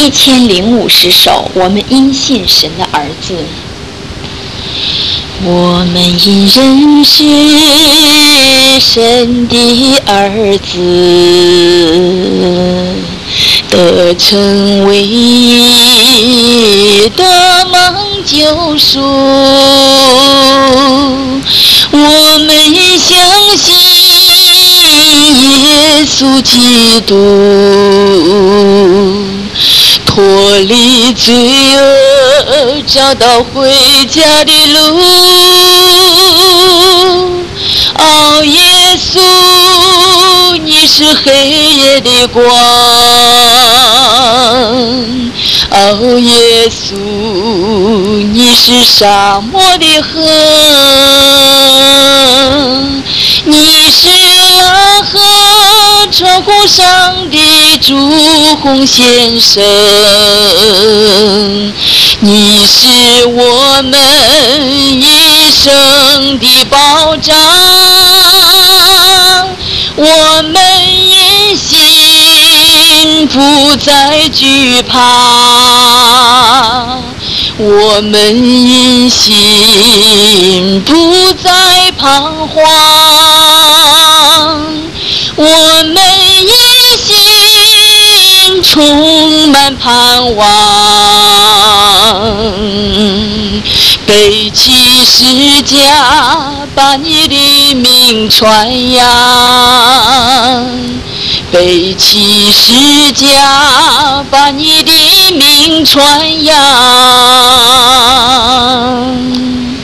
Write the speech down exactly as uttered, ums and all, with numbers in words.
一千零五十首，我们因信神的儿子。我们因认识神的儿子，得成为得蒙救赎。我们相信耶稣基督脱离罪恶，找到回家的路。哦，耶稣，你是黑夜的光。哦，耶稣，你是沙漠的河。你是那河穿过上的朱红先生，你是我们一生的保障，我们因信不再惧怕，我们因信不再彷徨，我们因信充满盼望。背起十架，把你的名传扬，背起十架，把你的名传扬。